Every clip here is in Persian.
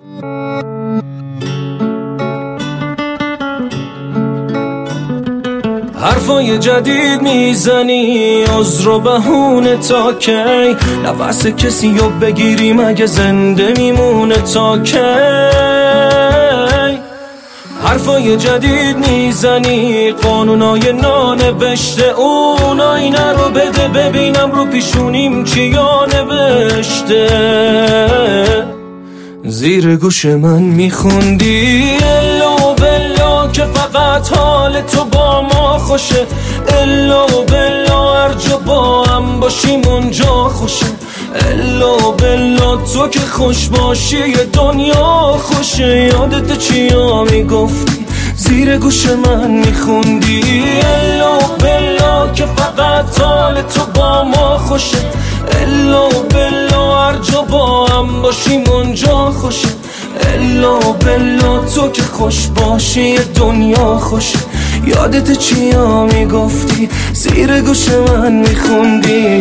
حرفای جدید میزنی عذر و بهونه تا کی؟ نفس کسی رو بگیری مگه زنده میمونه تا کی؟ حرفای جدید میزنی قانونای نانوشته اون آینه رو بده ببینم رو پیشونیم چیا نوشته. زیر گوش من میخوندی الا بلا که فقط حال تو با ما خوشه، الا بلا هر جا با هم باشیم اونجا خوشه، الا بلا تو که خوش باشی دنیا خوشه. یادت چیا میگفتی زیر گوش من میخوندی الا بلا که فقط حال تو با ما خوشه، الا بلا هر جا با هم باشیم اونجا خوشه، الا بلا تو که خوش باشی دنیا خوشه. یادت چیا میگفتی زیر گوش من میخوندی؟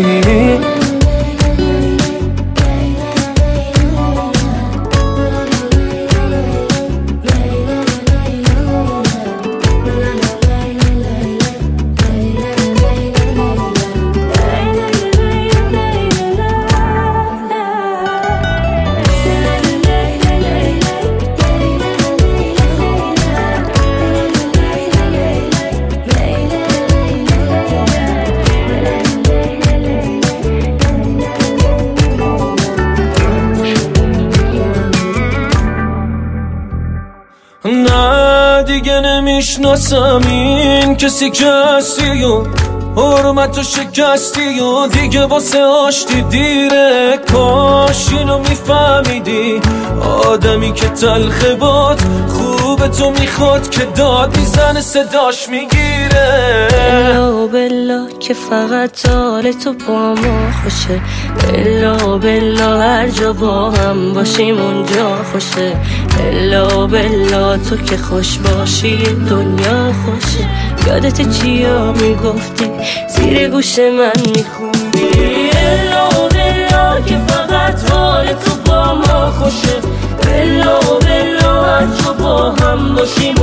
نه دیگه نمیشناسم این کسی که هستی و حرمتو شکستی و دیگه واسه آشتی دیره. کاش اینو میفهمیدی آدمی که تلخه باد خوب تو میخواد که داد میزنه صداش میگیره. الا بلا که فقط حال تو با ما خوشه، الا بلا هر جا با هم باشیم اونجا خوشه، الا بلا تو که خوش باشی دنیا خوشه. یادت چیا میگفتی زیر گوش من میخوندی الا بلا که فقط حال تو با ما خوشه، الا بلا هر جا با هم باشیم